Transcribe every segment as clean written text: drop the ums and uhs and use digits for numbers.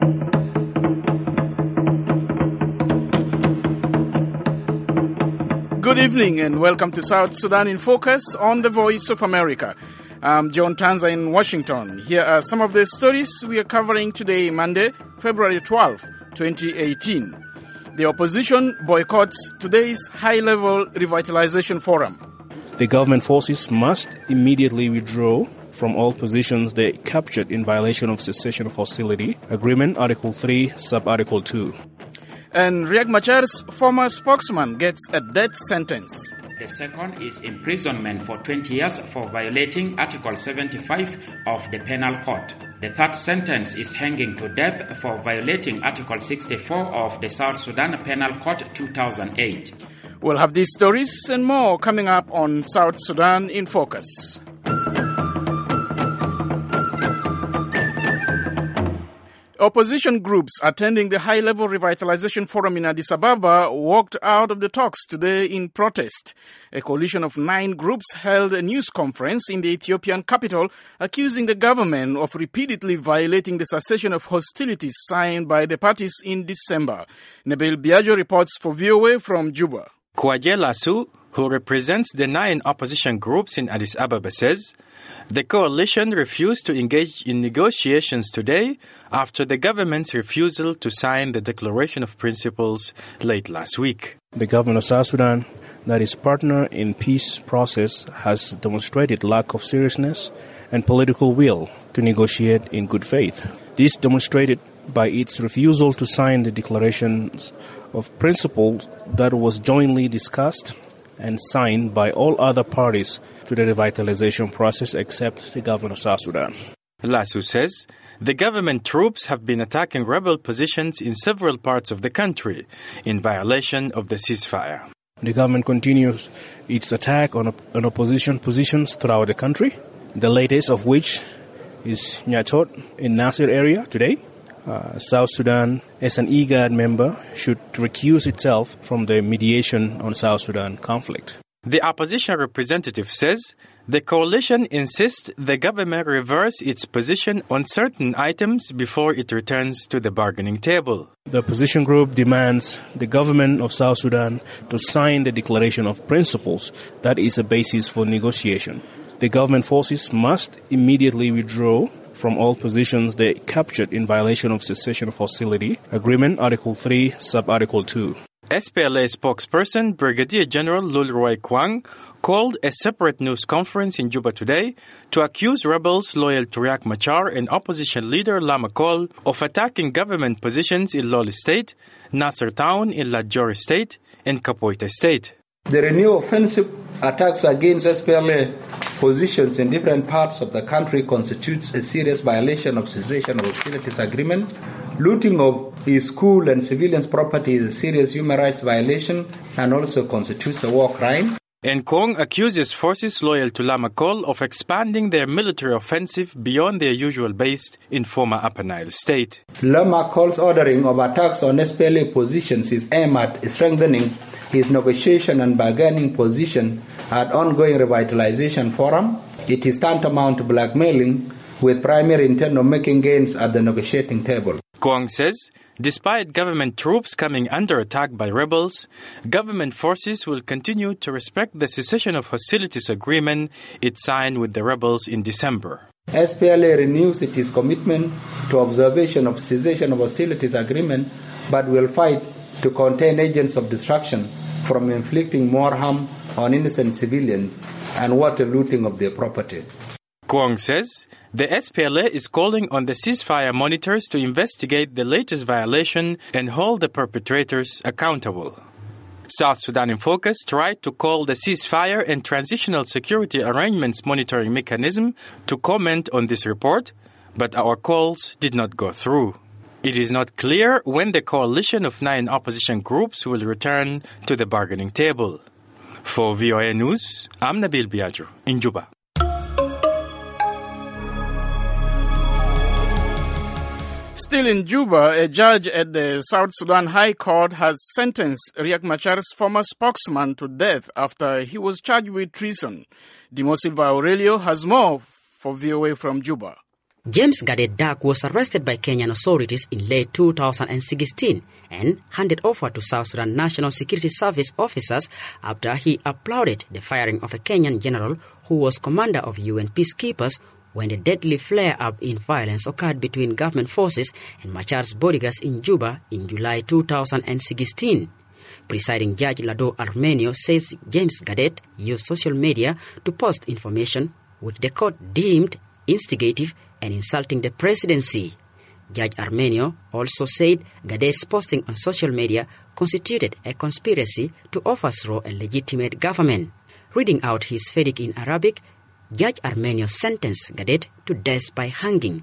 Good evening and welcome to South Sudan in Focus on the Voice of America. I'm John Tanza in Washington. Here are some of the stories we are covering today, Monday, February 12, 2018. The opposition boycotts today's high-level revitalization forum. The government forces must immediately withdraw from all positions they captured in violation of cessation of hostility agreement, Article 3, Sub-Article 2. And Riek Machar's former spokesman gets a death sentence. The second is imprisonment for 20 years for violating Article 75 of the Penal Code. The third sentence is hanging to death for violating Article 64 of the South Sudan Penal Code 2008. We'll have these stories and more coming up on South Sudan in Focus. Opposition groups attending the high-level revitalization forum in Addis Ababa walked out of the talks today in protest. A coalition of 9 groups held a news conference in the Ethiopian capital accusing the government of repeatedly violating the cessation of hostilities signed by the parties in December. Nabil Biagio reports for VOA from Juba. Kwajel Asu, who represents the 9 opposition groups in Addis Ababa, says the coalition refused to engage in negotiations today after the government's refusal to sign the Declaration of Principles late last week. The government of South Sudan, that is partner in peace process, has demonstrated lack of seriousness and political will to negotiate in good faith. This demonstrated by its refusal to sign the Declaration of Principles that was jointly discussed and signed by all other parties to the revitalization process except the government of South Sudan. Lasu says the government troops have been attacking rebel positions in several parts of the country in violation of the ceasefire. The government continues its attack on opposition positions throughout the country, the latest of which is Nyatot in Nasir area today. South Sudan, as an IGAD member, should recuse itself from the mediation on South Sudan conflict. The opposition representative says the coalition insists the government reverse its position on certain items before it returns to the bargaining table. The opposition group demands the government of South Sudan to sign the Declaration of Principles that is a basis for negotiation. The government forces must immediately withdraw from all positions they captured in violation of cessation of hostility agreement, Article 3, Sub-Article 2. SPLA spokesperson Brigadier General Lulroy Kwang called a separate news conference in Juba today to accuse rebels loyal to Riek Machar and opposition leader Lama Kol of attacking government positions in Lol State, Nasser Town in Lajore State, and Kapoita State. The renewed offensive attacks against SPLA positions in different parts of the country constitutes a serious violation of cessation of hostilities agreement. Looting of his school and civilians' property is a serious human rights violation and also constitutes a war crime. And Kong accuses forces loyal to Lama Kol of expanding their military offensive beyond their usual base in former Upper Nile State. Lama Kol's ordering of attacks on SPLA positions is aimed at strengthening his negotiation and bargaining position at ongoing revitalization forum. It is tantamount to blackmailing with primary intent of making gains at the negotiating table. Kwang says, despite government troops coming under attack by rebels, government forces will continue to respect the cessation of hostilities agreement it signed with the rebels in December. SPLA renews its commitment to observation of cessation of hostilities agreement, but will fight to contain agents of destruction from inflicting more harm on innocent civilians and water looting of their property. Kwang says the SPLA is calling on the ceasefire monitors to investigate the latest violation and hold the perpetrators accountable. South Sudan in Focus tried to call the ceasefire and transitional security arrangements monitoring mechanism to comment on this report, but our calls did not go through. It is not clear when the coalition of 9 opposition groups will return to the bargaining table. For VOA News, I'm Nabil Biagio in Juba. Still in Juba, a judge at the South Sudan High Court has sentenced Riek Machar's former spokesman to death after he was charged with treason. Dimo Silva Aurelio has more for VOA from Juba. James Gadet Dak was arrested by Kenyan authorities in late 2016 and handed over to South Sudan National Security Service officers after he applauded the firing of a Kenyan general who was commander of UN peacekeepers when the deadly flare-up in violence occurred between government forces and Machar's bodyguards in Juba in July 2016. Presiding Judge Lado Armenio says James Gadet used social media to post information which the court deemed instigative and insulting the presidency. Judge Armenio also said Gadet's posting on social media constituted a conspiracy to overthrow a legitimate government. Reading out his verdict in Arabic, Judge Armenio sentenced Gadet to death by hanging.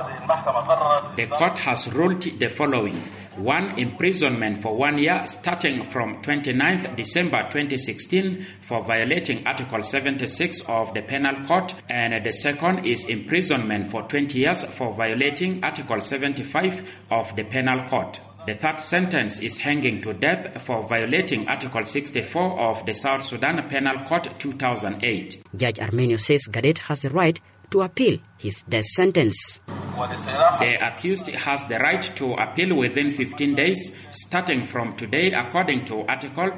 The court has ruled the following. 1. Imprisonment for 1 year starting from 29th December 2016 for violating Article 76 of the Penal Code, and the second is imprisonment for 20 years for violating Article 75 of the Penal Code. The third sentence is hanging to death for violating Article 64 of the South Sudan Penal Code 2008. Judge Armenio says Gadet has the right to appeal his death sentence. The accused has the right to appeal within 15 days, starting from today, according to Article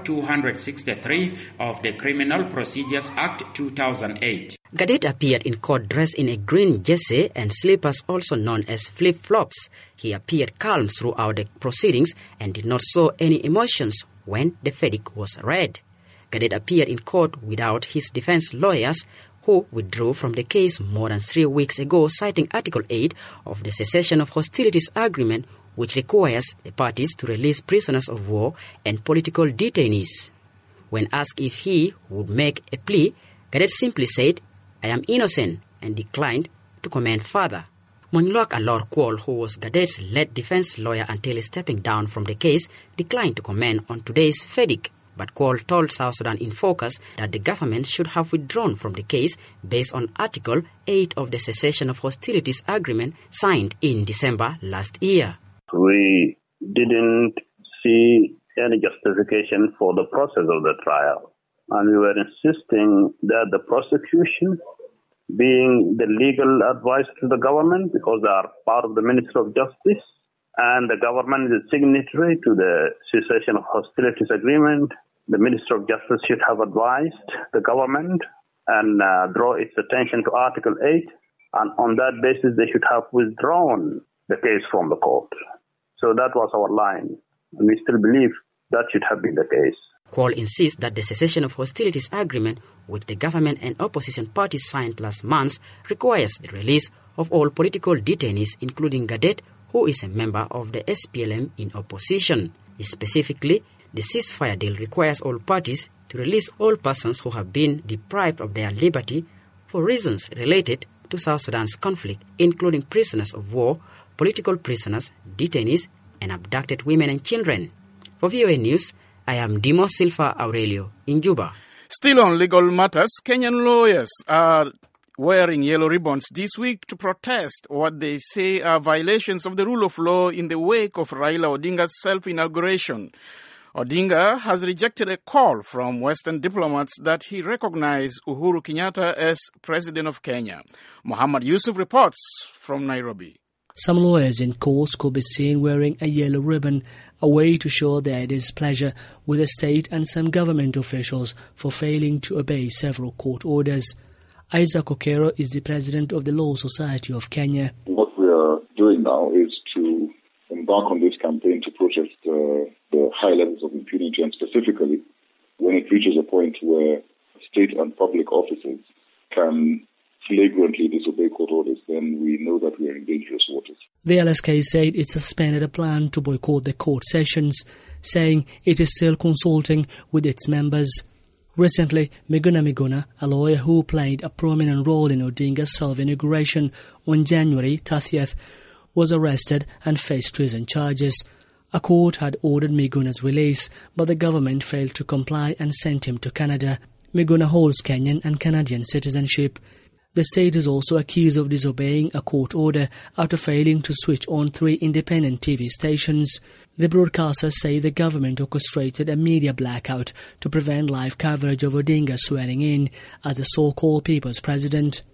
263 of the Criminal Procedures Act 2008. Gadet appeared in court dressed in a green jersey and slippers also known as flip-flops. He appeared calm throughout the proceedings and did not show any emotions when the verdict was read. Gadet appeared in court without his defense lawyers, who withdrew from the case more than 3 weeks ago, citing Article 8 of the Cessation of Hostilities Agreement, which requires the parties to release prisoners of war and political detainees. When asked if he would make a plea, Gadet simply said, "I am innocent," and declined to comment further. Monluak Alor Kwol, who was Gadet's lead defense lawyer until stepping down from the case, declined to comment on today's verdict. But Kwol told South Sudan in Focus that the government should have withdrawn from the case based on Article 8 of the Cessation of Hostilities Agreement signed in December last year. We didn't see any justification for the process of the trial, and we were insisting that the prosecution, being the legal advice to the government, because they are part of the Ministry of Justice, and the government is a signatory to the Cessation of Hostilities Agreement, the Minister of Justice should have advised the government and draw its attention to Article 8, and on that basis they should have withdrawn the case from the court. So that was our line, and we still believe that should have been the case. Kwol insists that the Cessation of Hostilities Agreement, which the government and opposition parties signed last month, requires the release of all political detainees, including Gadet, who is a member of the SPLM in opposition. Specifically, the ceasefire deal requires all parties to release all persons who have been deprived of their liberty for reasons related to South Sudan's conflict, including prisoners of war, political prisoners, detainees, and abducted women and children. For VOA News, I am Dimo Silva Aurelio in Juba. Still on legal matters, Kenyan lawyers are wearing yellow ribbons this week to protest what they say are violations of the rule of law in the wake of Raila Odinga's self-inauguration. Odinga has rejected a call from Western diplomats that he recognize Uhuru Kenyatta as President of Kenya. Muhammad Yusuf reports from Nairobi. Some lawyers in courts could be seen wearing a yellow ribbon, a way to show their displeasure with the state and some government officials for failing to obey several court orders. Isaac Okero is the president of the Law Society of Kenya. What we are doing now is to embark on this campaign to protest the high levels of impunity, and specifically when it reaches a point where state and public officers can flagrantly disobey court orders, then we know that we are in dangerous waters. The LSK said it suspended a plan to boycott the court sessions, saying it is still consulting with its members. Recently, Miguna, a lawyer who played a prominent role in Odinga's self-inauguration on January 30th, was arrested and faced treason charges. A court had ordered Miguna's release, but the government failed to comply and sent him to Canada. Miguna holds Kenyan and Canadian citizenship. The state is also accused of disobeying a court order after failing to switch on 3 independent TV stations. The broadcasters say the government orchestrated a media blackout to prevent live coverage of Odinga swearing in as the so-called People's President.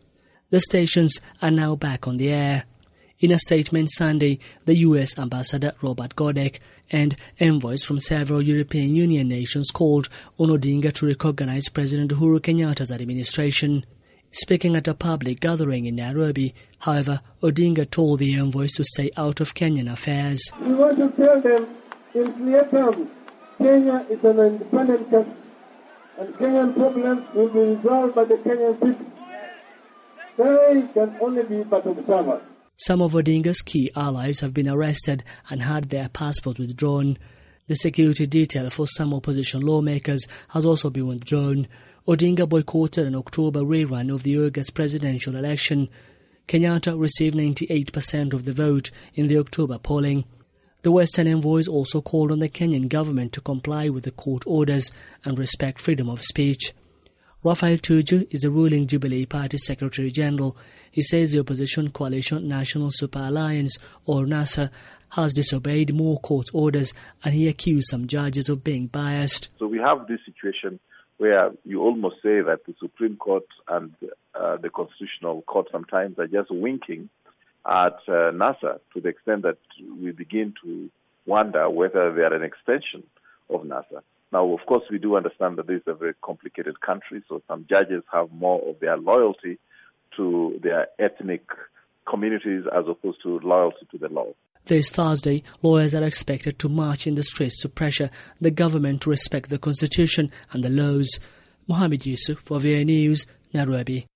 The stations are now back on the air. In a statement Sunday, the US Ambassador Robert Godek and envoys from several European Union nations called on Odinga to recognize President Uhuru Kenyatta's administration. Speaking at a public gathering in Nairobi, however, Odinga told the envoys to stay out of Kenyan affairs. We want to tell them in clear terms, Kenya is an independent country, and Kenyan problems will be resolved by the Kenyan people. They can only be but observers. Some of Odinga's key allies have been arrested and had their passports withdrawn. The security detail for some opposition lawmakers has also been withdrawn. Odinga boycotted an October rerun of the August presidential election. Kenyatta received 98% of the vote in the October polling. The Western envoys also called on the Kenyan government to comply with the court orders and respect freedom of speech. Raphael Tuju is the ruling Jubilee Party Secretary General. He says the opposition coalition National Super Alliance, or NASA, has disobeyed more court orders, and he accused some judges of being biased. So we have this situation where you almost say that the Supreme Court and the Constitutional Court sometimes are just winking at NASA to the extent that we begin to wonder whether they are an extension of NASA. Now, of course, we do understand that this is a very complicated country, so some judges have more of their loyalty to their ethnic communities as opposed to loyalty to the law. This Thursday, lawyers are expected to march in the streets to pressure the government to respect the Constitution and the laws. Mohammed Yusuf for VOA News, Nairobi.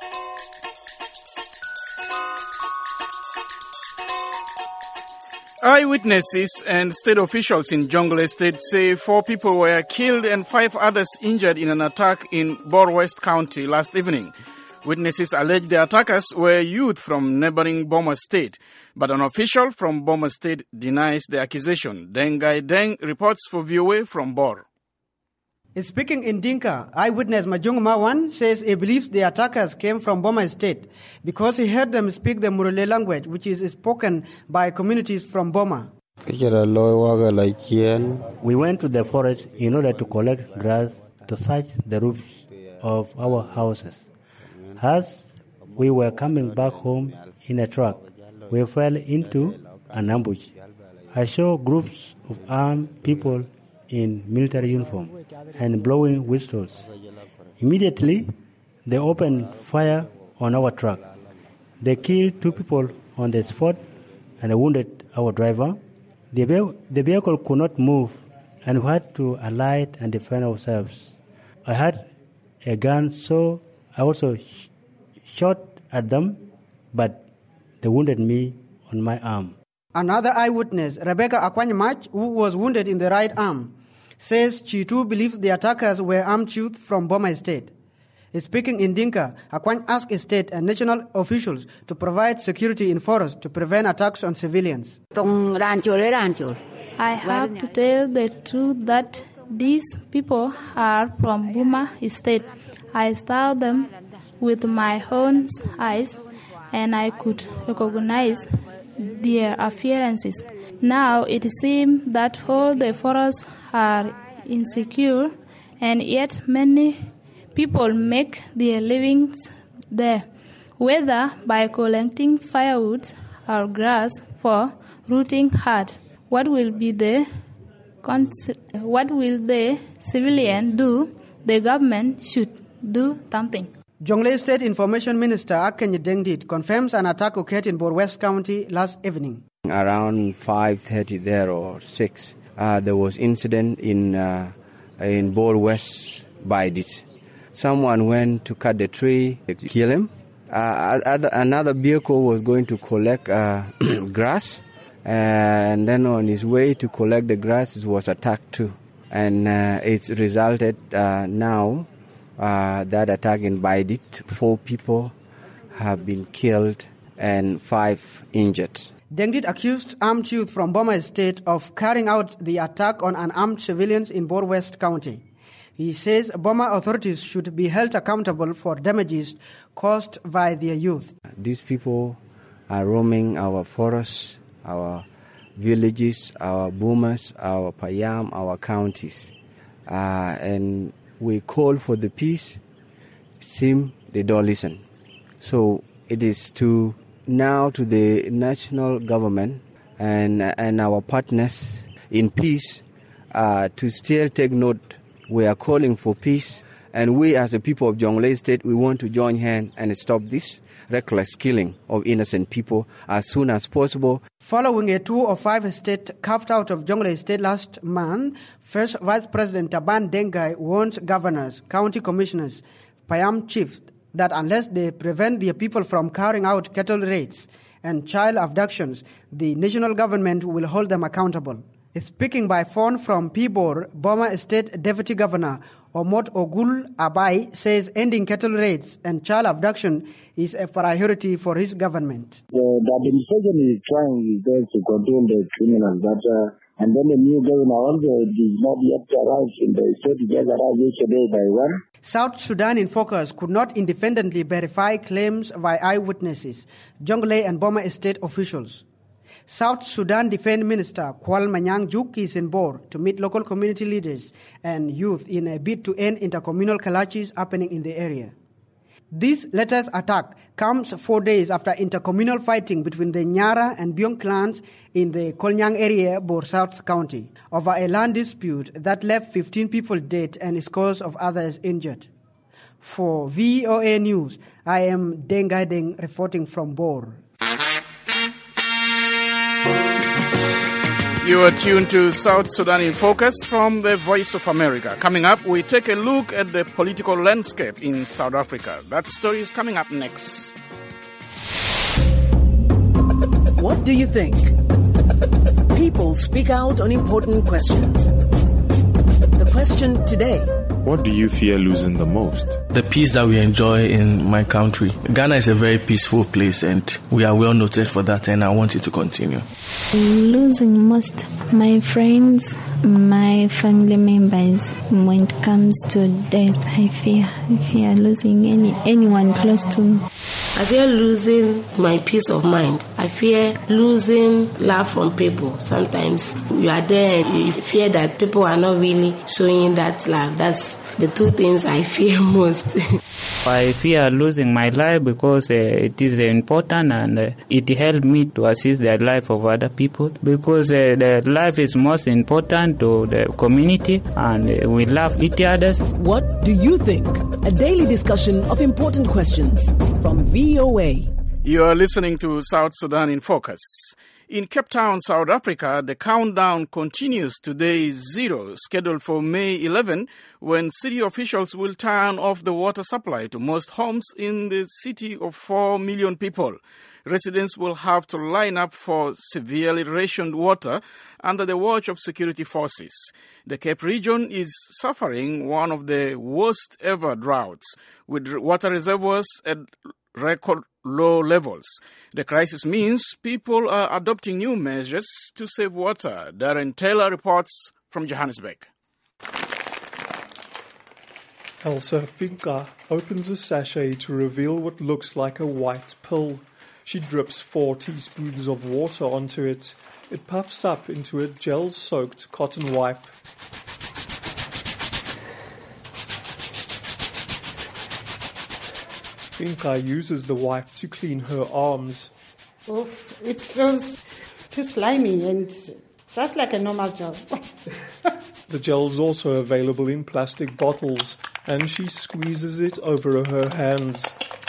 Eyewitnesses and state officials in Jonglei State say 4 people were killed and 5 others injured in an attack in Bor West County last evening. Witnesses allege the attackers were youth from neighboring Boma State, but an official from Boma State denies the accusation. Dengai Deng reports for VOA from Bor. Speaking in Dinka, eyewitness Majung Mawan says he believes the attackers came from Boma State because he heard them speak the Murule language, which is spoken by communities from Boma. We went to the forest in order to collect grass to search the roofs of our houses. As we were coming back home in a truck, we fell into an ambush. I saw groups of armed people in military uniform and blowing whistles. Immediately, they opened fire on our truck. They killed 2 people on the spot and wounded our driver. The vehicle could not move, and we had to alight and defend ourselves. I had a gun, so I also shot at them, but they wounded me on my arm. Another eyewitness, Rebecca Akwanyamach, who was wounded in the right arm, says she too believes the attackers were armed youth from Boma State. Speaking in Dinka, Akwany asked state and national officials to provide security in forests to prevent attacks on civilians. I have to tell the truth that these people are from Boma State. I saw them with my own eyes and I could recognize their appearances. Now it seems that all the forests are insecure, and yet many people make their livings there, whether by collecting firewood or grass for rooting hut. What will the civilian do? The government should do something. Jonglei State Information Minister Akenye Dengdit confirms an attack occurred in Bor West County last evening. Around 5:30 there or 6, there was incident in Bor West Baidit. Someone went to cut the tree, kill him. Another vehicle was going to collect grass, and then on his way to collect the grass, it was attacked too. And it's resulted now that attack in Baidit, 4 people have been killed and 5 injured. Dengdit accused armed youth from Boma State of carrying out the attack on unarmed civilians in Bor West County. He says Boma authorities should be held accountable for damages caused by their youth. These people are roaming our forests, our villages, our boomers, our payam, our counties. And we call for the peace. It seems they don't listen. So it is to the national government and our partners in peace to still take note. We are calling for peace, and we as the people of Jonglei State, we want to join hands and stop this reckless killing of innocent people as soon as possible. Following a tour of 5 states carved out of Jonglei State last month, First Vice President Taban Dengai warned governors, county commissioners, Payam chiefs that unless they prevent their people from carrying out cattle raids and child abductions, the national government will hold them accountable. Speaking by phone from Pibor, Boma State Deputy Governor Omot Ogul Abai says ending cattle raids and child abduction is a priority for his government. The administration is trying his best to control the criminals, and then the new governor also did not yet arrive in the state. He just arrived yesterday by 1. South Sudan in Focus could not independently verify claims by eyewitnesses, Jonglei and Boma State officials. South Sudan Defense Minister Kwal Manyang Juk is in Bor to meet local community leaders and youth in a bid to end intercommunal clashes happening in the area. This latest attack comes 4 days after intercommunal fighting between the Nyara and Biong clans in the Kolnyang area, Bor South County, over a land dispute that left 15 people dead and scores of others injured. For VOA News, I am Dengai Deng reporting from Bor. You are tuned to South Sudan in Focus from the Voice of America. Coming up, we take a look at the political landscape in South Africa. That story is coming up next. What do you think? People speak out on important questions. The question today: what do you fear losing the most? The peace that we enjoy in my country. Ghana is a very peaceful place, and we are well noted for that, and I want it to continue. Losing most my friends, my family members. When it comes to death, I fear losing anyone close to me. I fear losing my peace of mind. I fear losing love from people. Sometimes you are there and you fear that people are not really showing that love. That's the two things I fear most. I fear losing my life because it is important, and it helps me to assist the life of other people, because the life is most important to the community, and we love each other. What do you think? A daily discussion of important questions from VOA. You are listening to South Sudan in Focus. In Cape Town, South Africa, the countdown continues. Today is 0, scheduled for May 11, when city officials will turn off the water supply to most homes in the city of 4 million people. Residents will have to line up for severely rationed water under the watch of security forces. The Cape region is suffering one of the worst ever droughts, with water reservoirs at record low levels. The crisis means people are adopting new measures to save water. Darren Taylor reports from Johannesburg. Elsa Finka opens a sachet to reveal what looks like a white pill. She drips 4 teaspoons of water onto it. It puffs up into a gel-soaked cotton wipe. Finka uses the wipe to clean her arms. Oh, it feels too slimy and just like a normal gel. The gel is also available in plastic bottles, and she squeezes it over her hands.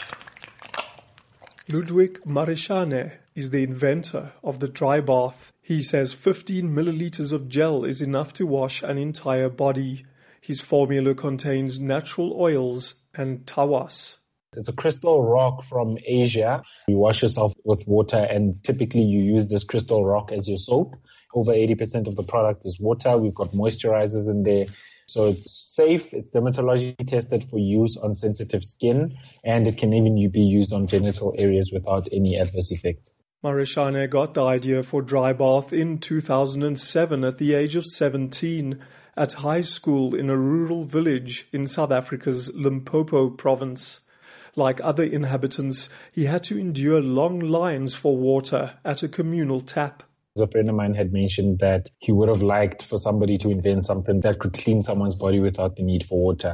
Ludwig Marishane is the inventor of the dry bath. He says 15 milliliters of gel is enough to wash an entire body. His formula contains natural oils and tawas. It's a crystal rock from Asia. You wash yourself with water, and typically you use this crystal rock as your soap. Over 80% of the product is water. We've got moisturizers in there. So it's safe, it's dermatologically tested for use on sensitive skin, and it can even be used on genital areas without any adverse effects. Marishane got the idea for dry bath in 2007 at the age of 17 at high school in a rural village in South Africa's Limpopo province. Like other inhabitants, he had to endure long lines for water at a communal tap. A friend of mine had mentioned that he would have liked for somebody to invent something that could clean someone's body without the need for water.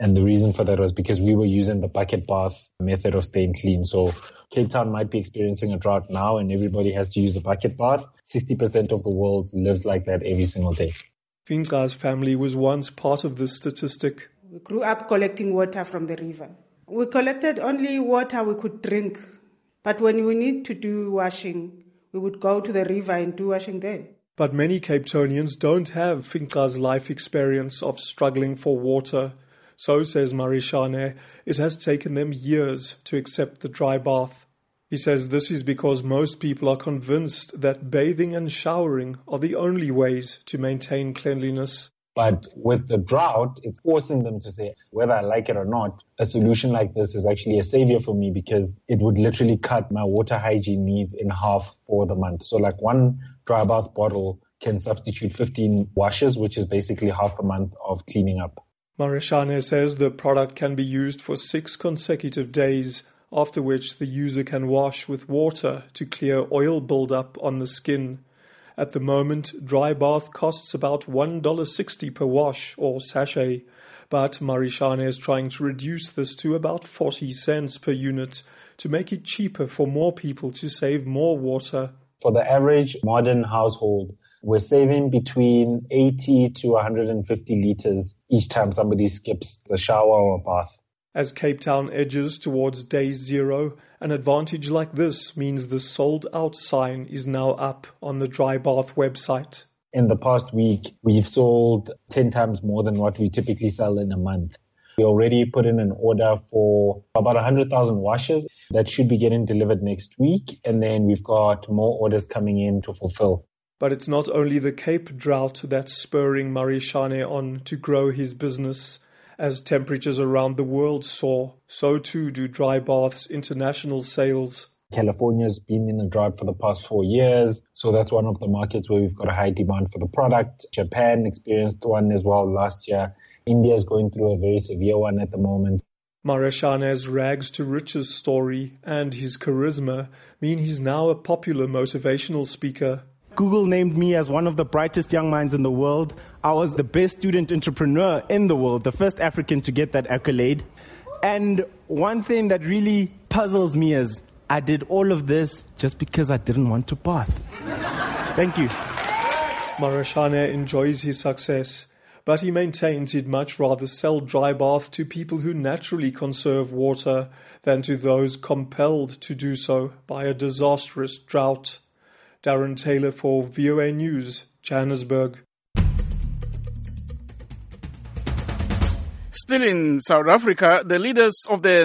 And the reason for that was because we were using the bucket bath method of staying clean. So Cape Town might be experiencing a drought now and everybody has to use the bucket bath. 60% of the world lives like that every single day. Finka's family was once part of this statistic. We grew up collecting water from the river. We collected only water we could drink. But when we need to do washing, we would go to the river and do washing there. But many Cape Townians don't have Finka's life experience of struggling for water. So, says Marishane, it has taken them years to accept the dry bath. He says this is because most people are convinced that bathing and showering are the only ways to maintain cleanliness. But with the drought, it's forcing them to say, whether I like it or not, a solution like this is actually a savior for me because it would literally cut my water hygiene needs in half for the month. So like one dry bath bottle can substitute 15 washes, which is basically half a month of cleaning up. Marishane says the product can be used for 6 consecutive days, after which the user can wash with water to clear oil buildup on the skin. At the moment, dry bath costs about $1.60 per wash or sachet, but Marishane is trying to reduce this to about 40 cents per unit to make it cheaper for more people to save more water. For the average modern household, we're saving between 80 to 150 liters each time somebody skips a shower or a bath. As Cape Town edges towards day zero, an advantage like this means the sold out sign is now up on the Dry Bath website. In the past week, we've sold 10 times more than what we typically sell in a month. We already put in an order for about 100,000 washes that should be getting delivered next week. And then we've got more orders coming in to fulfill. But it's not only the Cape drought that's spurring Marishane on to grow his business. As temperatures around the world soar, so too do dry bath's international sales. California's been in a drought for the past 4 years, so that's one of the markets where we've got a high demand for the product. Japan experienced one as well last year. India is going through a very severe one at the moment. Marishane's rags to riches story and his charisma mean he's now a popular motivational speaker. Google named me as one of the brightest young minds in the world. I was the best student entrepreneur in the world, the first African to get that accolade. And one thing that really puzzles me is I did all of this just because I didn't want to bath. Thank you. Marishane enjoys his success, but he maintains he'd much rather sell dry bath to people who naturally conserve water than to those compelled to do so by a disastrous drought. Darren Taylor for VOA News, Johannesburg. Still in South Africa, the leaders of the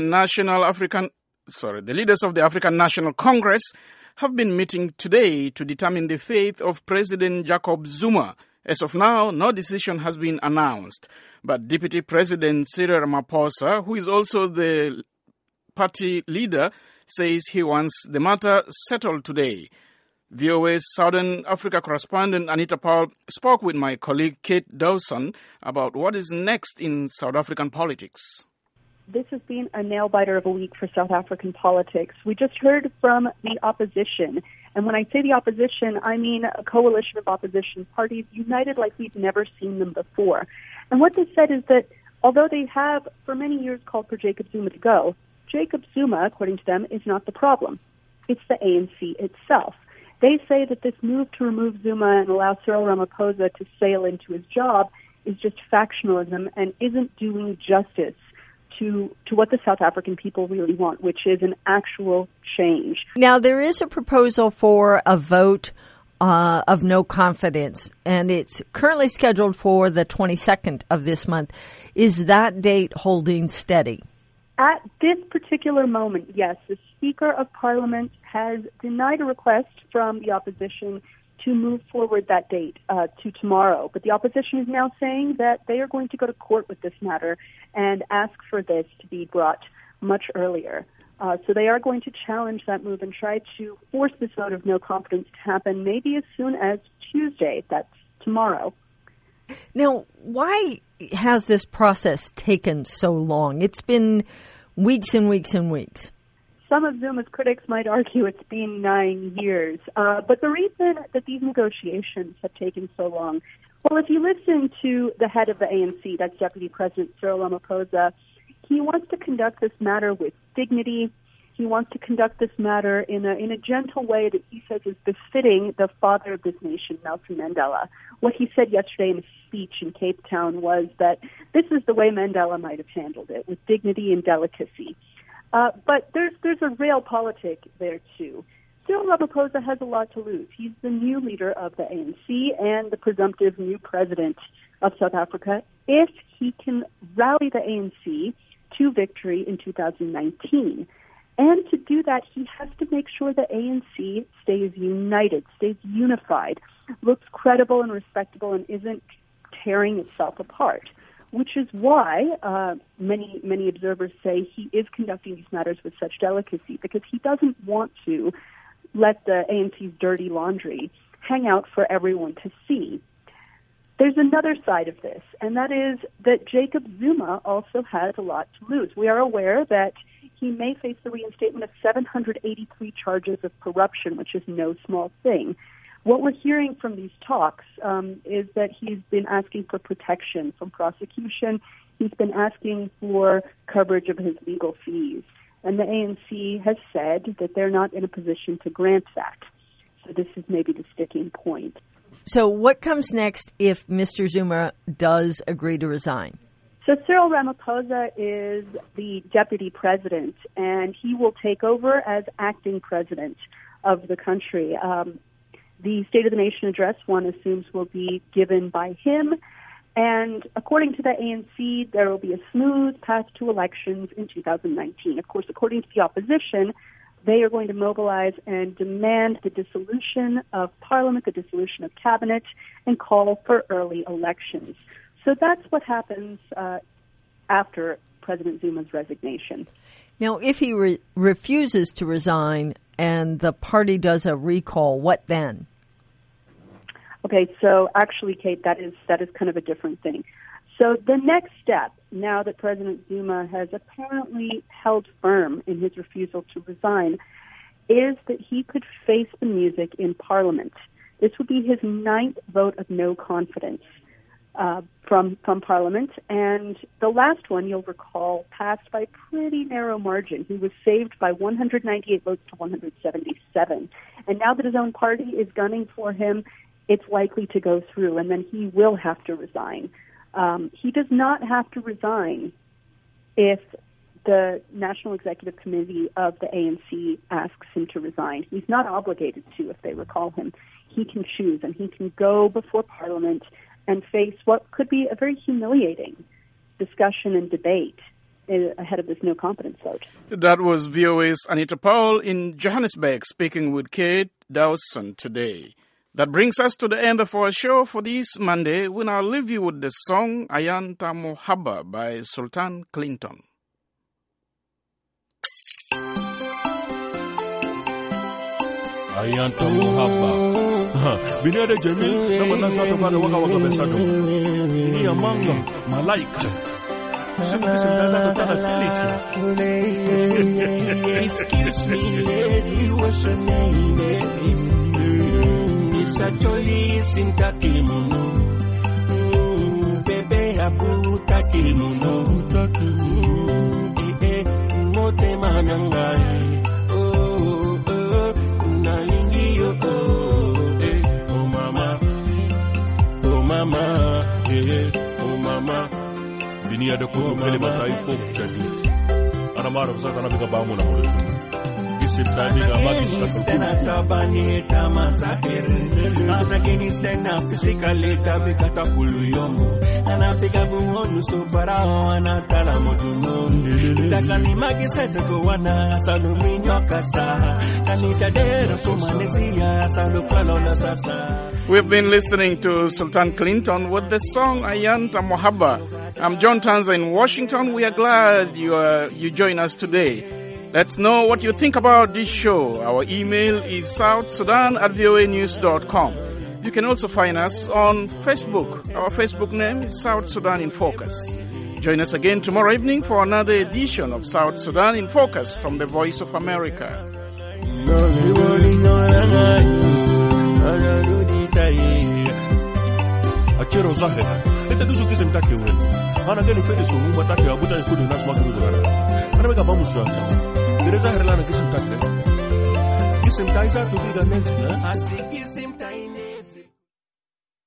African National Congress have been meeting today to determine the fate of President Jacob Zuma. As of now, no decision has been announced, but Deputy President Cyril Ramaphosa, who is also the party leader, says he wants the matter settled today. VOA's Southern Africa correspondent Anita Powell spoke with my colleague Kate Dawson about what is next in South African politics. This has been a nail-biter of a week for South African politics. We just heard from the opposition. And when I say the opposition, I mean a coalition of opposition parties united like we've never seen them before. And what they said is that although they have for many years called for Jacob Zuma to go, Jacob Zuma, according to them, is not the problem. It's the ANC itself. They say that this move to remove Zuma and allow Cyril Ramaphosa to sail into his job is just factionalism and isn't doing justice to what the South African people really want, which is an actual change. Now, there is a proposal for a vote of no confidence, and it's currently scheduled for the 22nd of this month. Is that date holding steady? At this particular moment, yes, the Speaker of Parliament has denied a request from the opposition to move forward that date to tomorrow. But the opposition is now saying that they are going to go to court with this matter and ask for this to be brought much earlier. So they are going to challenge that move and try to force this vote of no confidence to happen maybe as soon as Tuesday. That's tomorrow. Now, why has this process taken so long? It's been weeks and weeks and weeks. Some of Zuma's critics might argue it's been 9 years. But the reason that these negotiations have taken so long, well, if you listen to the head of the ANC, that's Deputy President Cyril Ramaphosa, he wants to conduct this matter with dignity. He wants to conduct this matter in a gentle way that he says is befitting the father of this nation, Nelson Mandela. What he said yesterday in a speech in Cape Town was that this is the way Mandela might have handled it, with dignity and delicacy. But there's a real politic there, too. Cyril Ramaphosa has a lot to lose. He's the new leader of the ANC and the presumptive new president of South Africa. If he can rally the ANC to victory in 2019, and to do that, he has to make sure the ANC stays united, stays unified, looks credible and respectable, and isn't tearing itself apart, which is why many observers say he is conducting these matters with such delicacy, because he doesn't want to let the ANC's dirty laundry hang out for everyone to see. There's another side of this, and that is that Jacob Zuma also has a lot to lose. We are aware that he may face the reinstatement of 783 charges of corruption, which is no small thing. What we're hearing from these talks is that he's been asking for protection from prosecution. He's been asking for coverage of his legal fees. And the ANC has said that they're not in a position to grant that. So this is maybe the sticking point. So what comes next if Mr. Zuma does agree to resign? So Cyril Ramaphosa is the deputy president, and he will take over as acting president of the country. The State of the Nation address, one assumes, will be given by him. And according to the ANC, there will be a smooth path to elections in 2019. Of course, according to the opposition, they are going to mobilize and demand the dissolution of parliament, the dissolution of cabinet, and call for early elections. So that's what happens after President Zuma's resignation. Now, if he refuses to resign and the party does a recall, what then? Okay, so actually, Kate, that is kind of a different thing. So the next step, now that President Zuma has apparently held firm in his refusal to resign, is that he could face the music in Parliament. This would be his 9th vote of no confidence from Parliament, and the last one, you'll recall, passed by a pretty narrow margin. He was saved by 198 votes to 177. And now that his own party is gunning for him, it's likely to go through, and then he will have to resign. He does not have to resign if the National Executive Committee of the ANC asks him to resign. He's not obligated to if they recall him. He can choose, and he can go before Parliament and face what could be a very humiliating discussion and debate ahead of this no confidence vote. That was VOA's Anita Powell in Johannesburg speaking with Kate Dawson today. That brings us to the end of our show for this Monday. We'll now leave you with the song Ayanta Mohaba by Sultan Clinton. Ayanta Mohaba. Binere Jamil, number Nazato Vada Waka Waka Besado. Ini Amanga, Malaika. Simply excuse me, lady, what's your name? It's actually Sintakimuno. Bebe Abu Takimuno. Mote Manangai. Mama, Binia de Kutu Melibatai Folk Chadit. Anamara Zakana Bigabamuna. This is Tani Abagista. Tabani Tamazakir. Anagini stand up physically, Tabikata Puluyomo. Anapigabu Suparao, Anatalamojuno. Takani Magisa to Goana, Salumino Casa. Anita Dera Fumanesia, Salupalona Sasa. We've been listening to Sultan Clinton with the song Ayanta Mohaba. I'm John Tanza in Washington. We are glad you join us today. Let's know what you think about this show. Our email is southsudan@voanews.com. You can also find us on Facebook. Our Facebook name is South Sudan in Focus. Join us again tomorrow evening for another edition of South Sudan in Focus from the Voice of America. Achero zahe ete dusu kisem take wen ana gani fede so mu mata ke abuda ko nas ma ko dora ana mega bamu so ata dere zahe lana kisem take kisem kai za to bi da nesna asi kisem